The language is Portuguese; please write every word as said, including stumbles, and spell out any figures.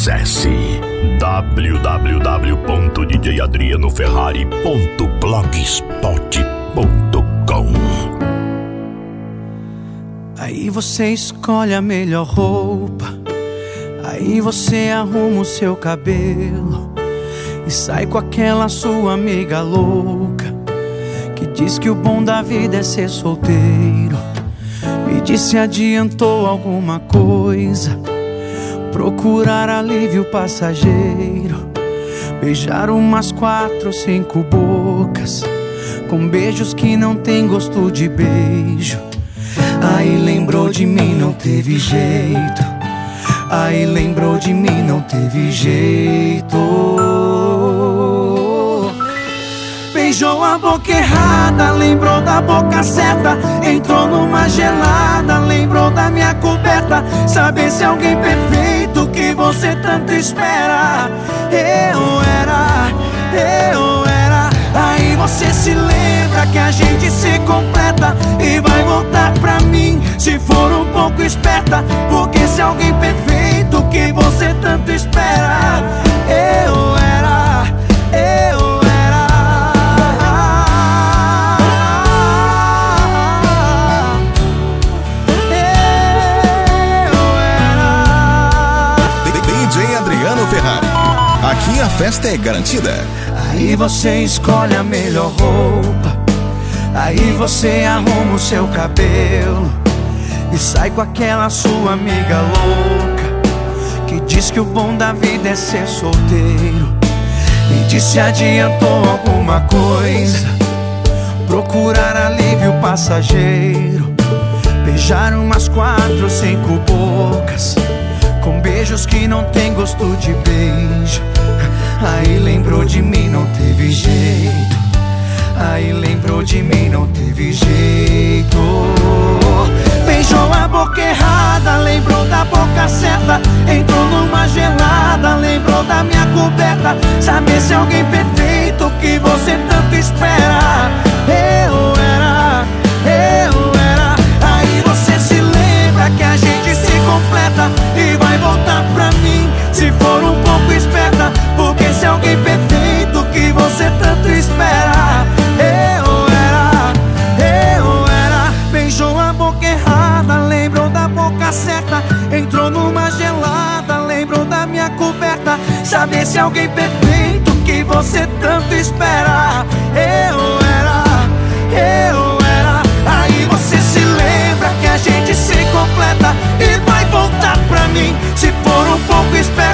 Acesse w w w ponto d j adriano ferrari ponto blogspot ponto com. Aí você escolhe a melhor roupa, aí você arruma o seu cabelo e sai com aquela sua amiga louca que diz que o bom da vida é ser solteiro. Me diz se adiantou alguma coisa, procurar alívio passageiro, beijar umas quatro ou cinco bocas com beijos que não tem gosto de beijo. Aí lembrou de mim, não teve jeito. Aí lembrou de mim, não teve jeito. Beijou a boca errada, lembrou da boca certa. Entrou numa gelada, lembrou da minha coberta. Saber se alguém perfeito que você tanto espera. Eu era, eu era. Aí você se lembra que a gente se completa e vai voltar pra mim se for um pouco esperta. Porque se alguém perfeito que você tanto espera. Eu era, eu era. Eu era. D J Adriano Ferrari, aqui a festa é garantida. Aí você escolhe a melhor roupa, aí você arruma o seu cabelo e sai com aquela sua amiga louca que diz que o bom da vida é ser solteiro. Me diz se adiantou alguma coisa, procurar alívio passageiro, beijar umas quatro ou cinco bocas com beijos que não tem gosto de beijo. Aí lembrou de mim, não teve jeito. Aí lembrou de mim, não teve jeito. Beijou a boca errada, lembrou da boca certa. Entrou numa gelada, lembrou da minha coberta. Saber se alguém perfeito que você tanto espera. Eu era, eu era. Aí você se lembra que a gente se completa e vai voltar pra mim se for um pouco esperta. Porque se alguém perfeito que você tanto espera. Eu era, eu era. Beijou a boca errada, lembrou da boca certa. Entrou numa gelada, lembrou da minha coberta. Saber se alguém perfeito que você tanto espera. Eu era, eu era. Aí você se lembra que a gente se completa e vai voltar pra mim se for um pouco esperta.